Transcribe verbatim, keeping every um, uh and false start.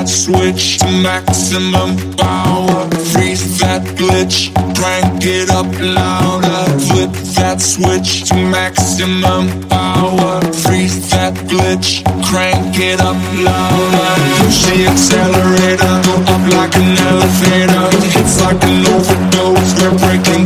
that switch to maximum power. Freeze that glitch, crank it up louder. Flip that switch to maximum power. Freeze that glitch, crank it up louder. Push the accelerator, go up like an elevator. It's like an overdose, we're breaking